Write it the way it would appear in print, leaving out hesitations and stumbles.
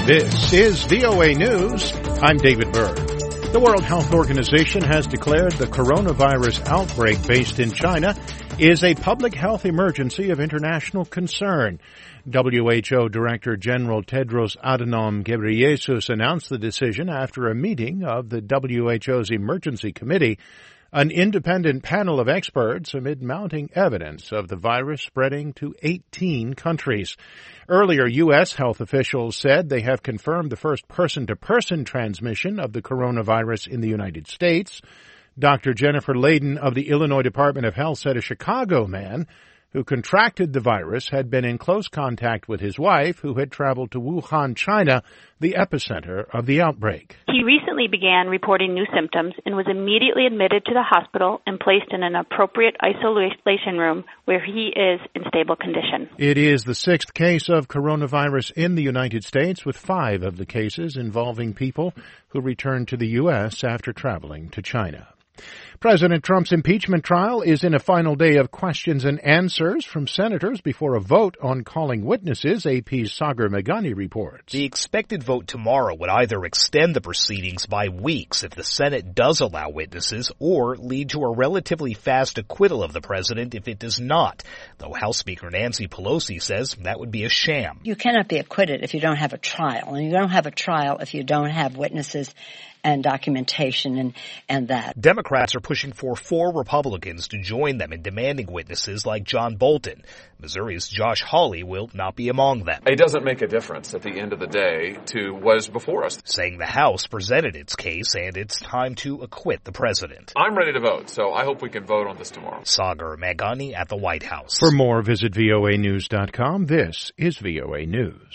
This is VOA News. I'm David Byrd. The World Health Organization has declared the coronavirus outbreak based in China is a public health emergency of international concern. WHO Director General Tedros Adhanom Ghebreyesus announced the decision after a meeting of the WHO's Emergency Committee, an independent panel of experts amid mounting evidence of the virus spreading to 18 countries. Earlier, U.S. health officials said they have confirmed the first person-to-person transmission of the coronavirus in the United States. Dr. Jennifer Layden of the Illinois Department of Health said a Chicago man who contracted the virus had been in close contact with his wife, who had traveled to Wuhan, China, the epicenter of the outbreak. He recently began reporting new symptoms and was immediately admitted to the hospital and placed in an appropriate isolation room where he is in stable condition. It is the sixth case of coronavirus in the United States, with 5 of the cases involving people who returned to the U.S. after traveling to China. President Trump's impeachment trial is in a final day of questions and answers from senators before a vote on calling witnesses, AP's Sagar Meghani reports. The expected vote tomorrow would either extend the proceedings by weeks if the Senate does allow witnesses, or lead to a relatively fast acquittal of the president if it does not, though House Speaker Nancy Pelosi says that would be a sham. You cannot be acquitted if you don't have a trial, and you don't have a trial if you don't have witnesses and documentation and that. Democrats are pushing for 4 Republicans to join them in demanding witnesses like John Bolton. Missouri's Josh Hawley will not be among them. It doesn't make a difference at the end of the day to what is before us. Saying the House presented its case and it's time to acquit the president. I'm ready to vote, so I hope we can vote on this tomorrow. Sagar Meghani at the White House. For more, visit voanews.com. This is VOA News.